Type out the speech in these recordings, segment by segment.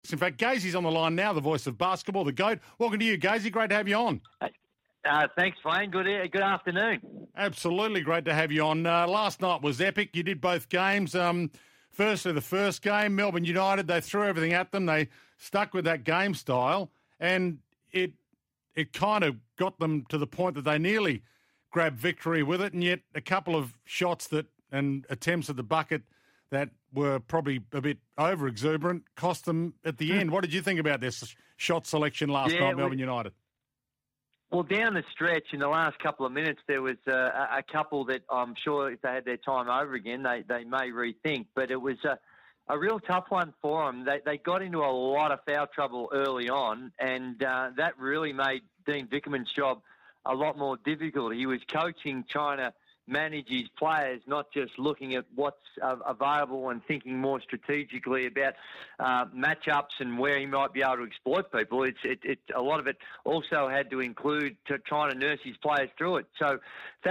In fact, Gazy's on the line now, the voice of basketball, the GOAT. Welcome to you, Gazy. Great to have you on. Thanks, Wayne. Good afternoon. Absolutely great to have you on. Last night was epic. You did both games. Firstly, the first game, Melbourne United, they threw everything at them. They stuck with that game style, and it kind of got them to the point that they nearly grabbed victory with it, and yet a couple of shots and attempts at the bucket that were probably a bit over-exuberant cost them at the end. What did you think about this shot selection last night, Melbourne United? Well, down the stretch in the last couple of minutes, there was a couple that I'm sure if they had their time over again, they may rethink. But it was a real tough one for them. They got into a lot of foul trouble early on, and that really made Dean Vickerman's job a lot more difficult. He was coaching, trying to manage his players, not just looking at what's available and thinking more strategically about matchups and where he might be able to exploit people. A lot of it also had to include trying to nurse his players through it. So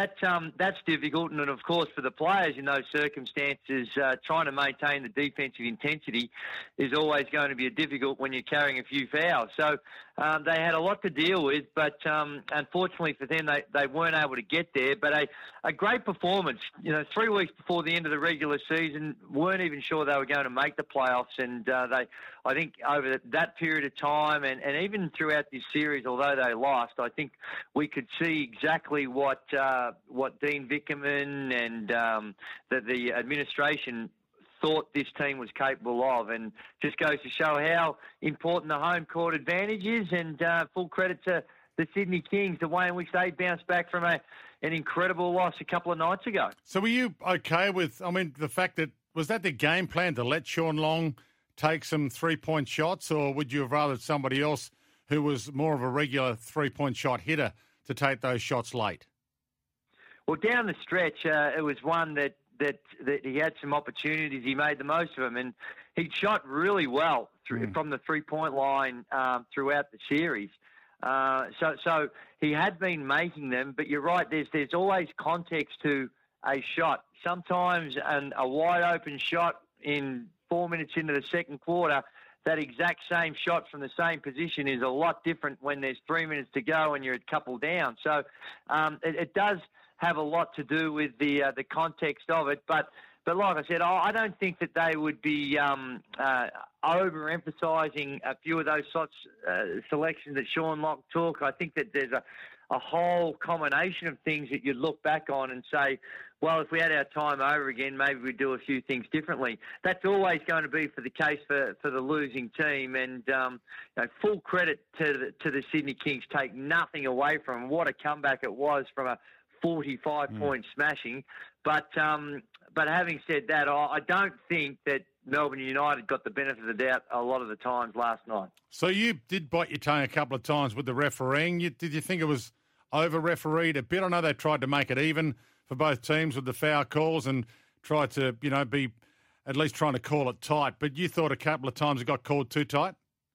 that's difficult. And then, of course, for the players in those circumstances, trying to maintain the defensive intensity is always going to be difficult when you're carrying a few fouls. So they had a lot to deal with, but unfortunately for them, they weren't able to get there. But a great performance. 3 weeks before the end of the regular season, weren't even sure they were going to make the playoffs, and I think over that period of time, and even throughout this series, although they lost, I think we could see exactly what Dean Vickerman and the administration thought this team was capable of, and just goes to show how important the home court advantage is, and full credit to the Sydney Kings, the way in which they bounced back from an incredible loss a couple of nights ago. So were you okay with, the fact that, was that the game plan to let Sean Long take some three-point shots, or would you have rather somebody else who was more of a regular three-point shot hitter to take those shots late? Well, down the stretch, it was one that he had some opportunities. He made the most of them, and he shot really well from the three-point line throughout the series. So he had been making them, but you're right, there's always context to a shot. Sometimes a wide-open shot in 4 minutes into the second quarter, that exact same shot from the same position is a lot different when there's 3 minutes to go and you're a couple down. So it does have a lot to do with the context of it. But like I said, I don't think that they would be overemphasising a few of those selections that Sean Long took. I think that there's a whole combination of things that you'd look back on and say, well, if we had our time over again, maybe we'd do a few things differently. That's always going to be for the case for the losing team. And full credit to the Sydney Kings. Take nothing away from them. What a comeback it was from a 45-point smashing. But having said that, I don't think that Melbourne United got the benefit of the doubt a lot of the times last night. So you did bite your tongue a couple of times with the refereeing. Did you think it was over-refereed a bit? I know they tried to make it even for both teams with the foul calls and tried to, be at least trying to call it tight. But you thought a couple of times it got called too tight?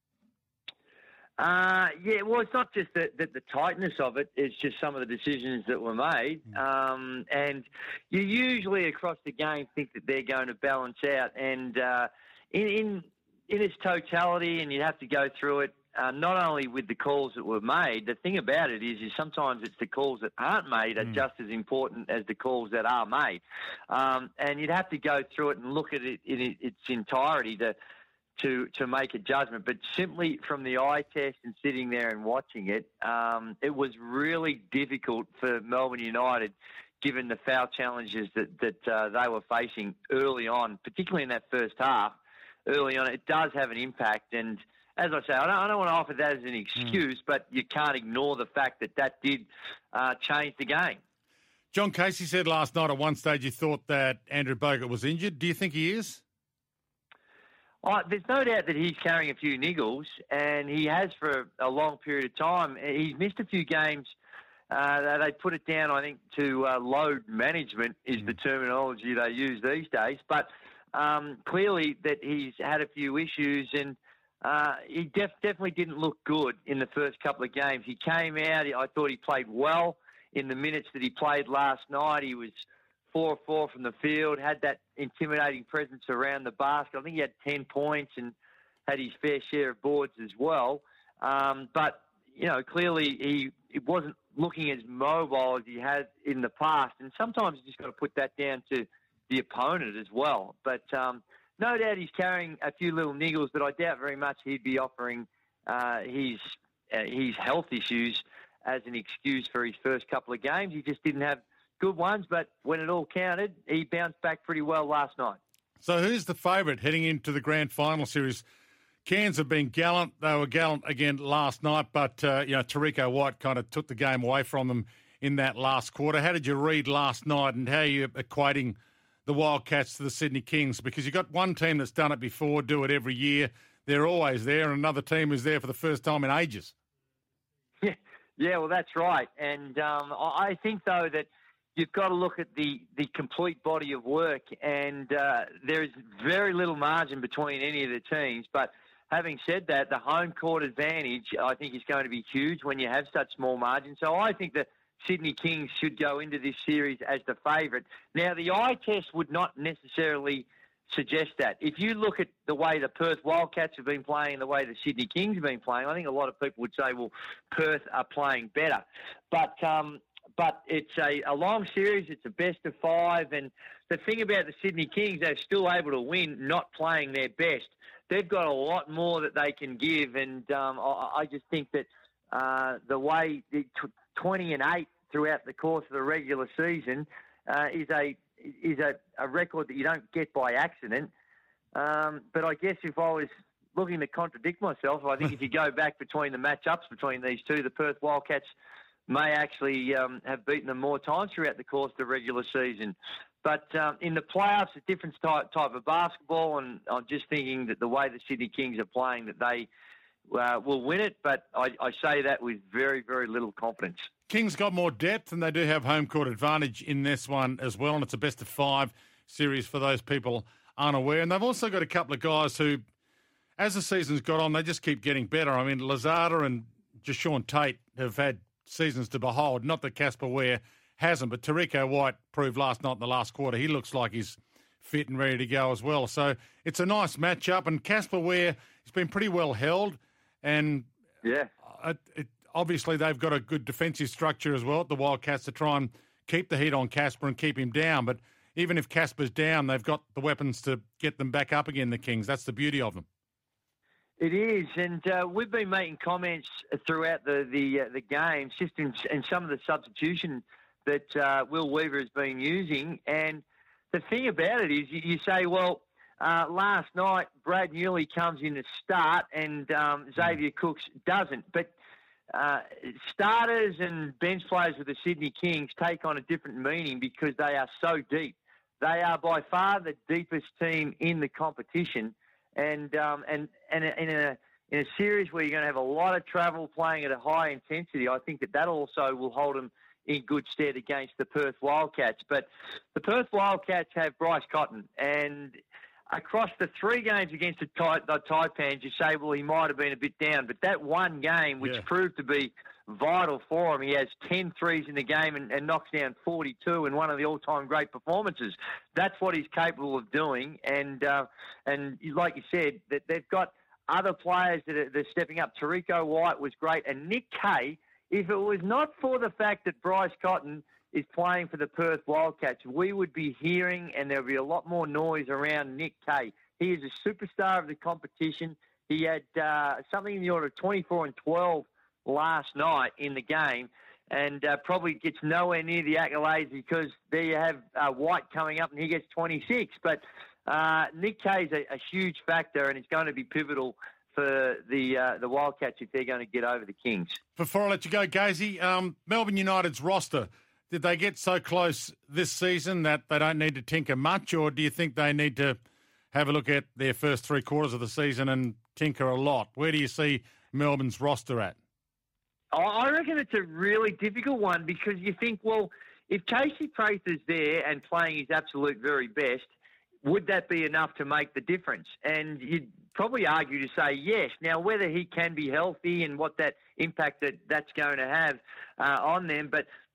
Well, it's not just the tightness of it. It's just some of the decisions that were made. And you usually across the game think that they're going to balance out. And in its totality, and you'd have to go through it, not only with the calls that were made, the thing about it is sometimes it's the calls that aren't made are just as important as the calls that are made. And you'd have to go through it and look at it in its entirety to make a judgment. But simply from the eye test and sitting there and watching it, it was really difficult for Melbourne United, given the foul challenges that they were facing early on, particularly in that first half. Early on, it does have an impact. And as I say, I don't want to offer that as an excuse, but you can't ignore the fact that did change the game. John Casey said last night at one stage he thought that Andrew Bogut was injured. Do you think he is? There's no doubt that he's carrying a few niggles, and he has for a long period of time. He's missed a few games. They put it down, I think, to load management is the terminology they use these days. But clearly that he's had a few issues, and he definitely didn't look good in the first couple of games. He came out, I thought he played well in the minutes that he played last night. He was 4 of 4 from the field, had that intimidating presence around the basket. I think he had 10 points and had his fair share of boards as well. But, clearly he wasn't looking as mobile as he had in the past. And sometimes you just got to put that down to the opponent as well. But no doubt he's carrying a few little niggles, but I doubt very much he'd be offering his health issues as an excuse for his first couple of games. He just didn't have good ones, but when it all counted, he bounced back pretty well last night. So who's the favourite heading into the grand final series? Cairns have been gallant. They were gallant again last night, but, Tariko White kind of took the game away from them in that last quarter. How did you read last night, and how are you equating the Wildcats to the Sydney Kings? Because you've got one team that's done it before, do it every year. They're always there, and another team is there for the first time in ages. Yeah, well, that's right. And I think, though, that you've got to look at the complete body of work, and there is very little margin between any of the teams. But having said that, the home court advantage, I think, is going to be huge when you have such small margins. So I think the Sydney Kings should go into this series as the favourite. Now, the eye test would not necessarily suggest that. If you look at the way the Perth Wildcats have been playing and the way the Sydney Kings have been playing, I think a lot of people would say, well, Perth are playing better. But it's a long series. It's a best of 5. And the thing about the Sydney Kings, they're still able to win not playing their best. They've got a lot more that they can give. And I just think that the way 20-8 throughout the course of the regular season is a record that you don't get by accident. But I guess if I was looking to contradict myself, I think if you go back between the matchups between these two, the Perth Wildcats may actually have beaten them more times throughout the course of the regular season. But in the playoffs, a different type of basketball, and I'm just thinking that the way the Sydney Kings are playing, that they will win it. But I say that with very, very little confidence. Kings got more depth, and they do have home court advantage in this one as well, and it's a best of 5 series for those people unaware. And they've also got a couple of guys who, as the season's got on, they just keep getting better. I mean, Lazada and Jashawn Tate have had seasons to behold. Not that Casper Ware hasn't, but Tariko White proved last night in the last quarter he looks like he's fit and ready to go as well. So it's a nice matchup, and Casper Ware has been pretty well held, and obviously they've got a good defensive structure as well, the Wildcats, to try and keep the heat on Casper and keep him down. But even if Casper's down, they've got the weapons to get them back up again, the Kings. That's the beauty of them. It is, and we've been making comments throughout the games, just in some of the substitution that Will Weaver has been using. And the thing about it is, you say, well, last night Brad Newley comes in to start, and Xavier Cooks doesn't. But starters and bench players with the Sydney Kings take on a different meaning because they are so deep. They are by far the deepest team in the competition. And in a series where you're going to have a lot of travel playing at a high intensity, I think that also will hold them in good stead against the Perth Wildcats. But the Perth Wildcats have Bryce Cotton, and across the 3 games against the Taipans, you say, well, he might have been a bit down. But that one game, which proved to be vital for him, he has 10 threes in the game and knocks down 42 in one of the all-time great performances. That's what he's capable of doing. And like you said, that they've got other players that are stepping up. Tariko White was great. And Nick Kay, if it was not for the fact that Bryce Cotton is playing for the Perth Wildcats, we would be hearing, and there would be a lot more noise around Nick Kay. He is a superstar of the competition. He had something in the order of 24 and 12 last night in the game, and probably gets nowhere near the accolades because there you have White coming up and he gets 26. But Nick Kay is a huge factor, and it's going to be pivotal for the Wildcats if they're going to get over the Kings. Before I let you go, Gazy, Melbourne United's roster, did they get so close this season that they don't need to tinker much, or do you think they need to have a look at their first 3 quarters of the season and tinker a lot? Where do you see Melbourne's roster at? I reckon it's a really difficult one because you think, well, if Casey Prather's there and playing his absolute very best, would that be enough to make the difference? And you'd probably argue to say yes. Now, whether he can be healthy and what that impact that's going to have on them, but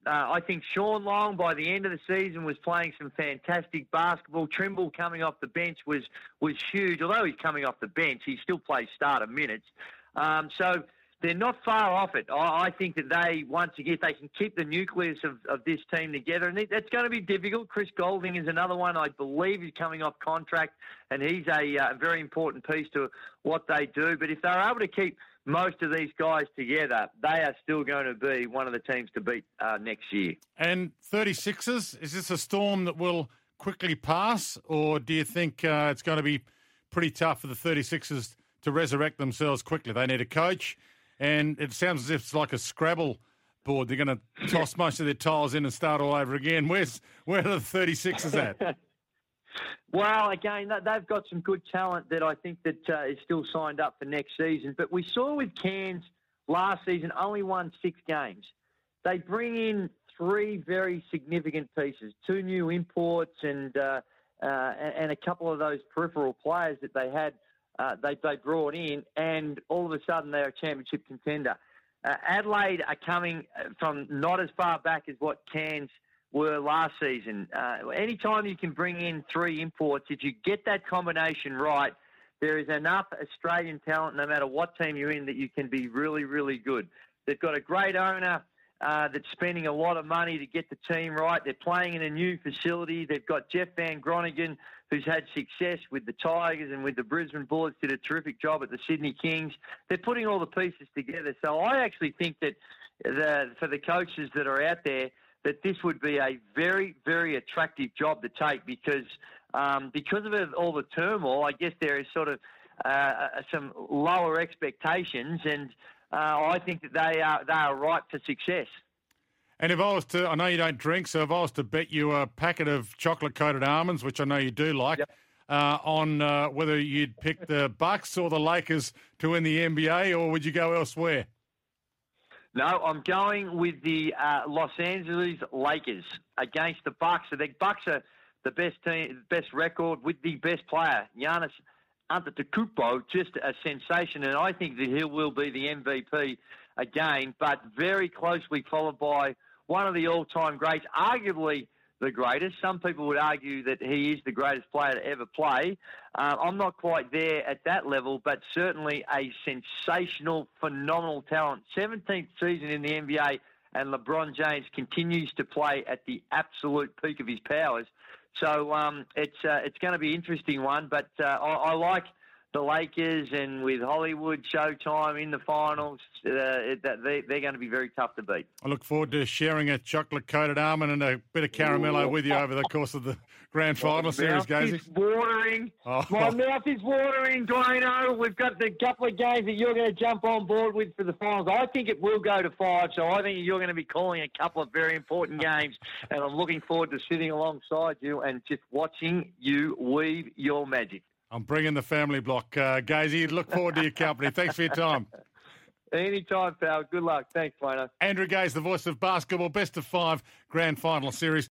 I think Sean Long, by the end of the season, was playing some fantastic basketball. Trimble coming off the bench was huge. Although he's coming off the bench, he still plays starter minutes. So they're not far off it. I think that they, once again, if they can keep the nucleus of this team together, and that's going to be difficult. Chris Golding is another one. I believe he's coming off contract, and he's a very important piece to what they do. But if they're able to keep most of these guys together, they are still going to be one of the teams to beat next year. And 36ers, is this a storm that will quickly pass, or do you think it's going to be pretty tough for the 36ers to resurrect themselves quickly? They need a coach, and it sounds as if it's like a Scrabble board. They're going to toss most of their tiles in and start all over again. Where are the 36ers at? Well, again, they've got some good talent that I think that is still signed up for next season. But we saw with Cairns last season, only won 6 games. They bring in 3 very significant pieces, 2 new imports and a couple of those peripheral players that they had. They brought in, and all of a sudden they're a championship contender. Adelaide are coming from not as far back as what Cairns were last season. Anytime you can bring in 3 imports, if you get that combination right, there is enough Australian talent, no matter what team you're in, that you can be really, really good. They've got a great owner that's spending a lot of money to get the team right. They're playing in a new facility. They've got Jeff Van Groningen, who's had success with the Tigers and with the Brisbane Bullets, did a terrific job at the Sydney Kings. They're putting all the pieces together. So I actually think that for the coaches that are out there, that this would be a very, very attractive job to take because of all the turmoil. I guess there is sort of some lower expectations, and I think that they are ripe for success. And if I was to, I know you don't drink, so if I was to bet you a packet of chocolate-coated almonds, which I know you do like, yep, on whether you'd pick the Bucks or the Lakers to win the NBA, or would you go elsewhere? No, I'm going with the Los Angeles Lakers against the Bucks. So the Bucks are the best team, best record with the best player, Giannis Antetokounmpo, just a sensation, and I think that he will be the MVP again. But very closely followed by one of the all-time greats, arguably the greatest. Some people would argue that he is the greatest player to ever play. I'm not quite there at that level, but certainly a sensational, phenomenal talent. 17th season in the NBA, and LeBron James continues to play at the absolute peak of his powers. So it's going to be an interesting one, but I like the Lakers, and with Hollywood, Showtime in the finals, they're going to be very tough to beat. I look forward to sharing a chocolate-coated almond and a bit of caramello with you over the course of the grand final series, Gazy. It's watering. Oh. My mouth is watering, Dwayno. We've got the couple of games that you're going to jump on board with for the finals. I think it will go to 5, so I think you're going to be calling a couple of very important games, and I'm looking forward to sitting alongside you and just watching you weave your magic. I'm bringing the family block, Gazy. Look forward to your company. Thanks for your time. Anytime, pal. Good luck. Thanks, Dwayno. Andrew Gaze, the voice of basketball, best of 5 grand final series.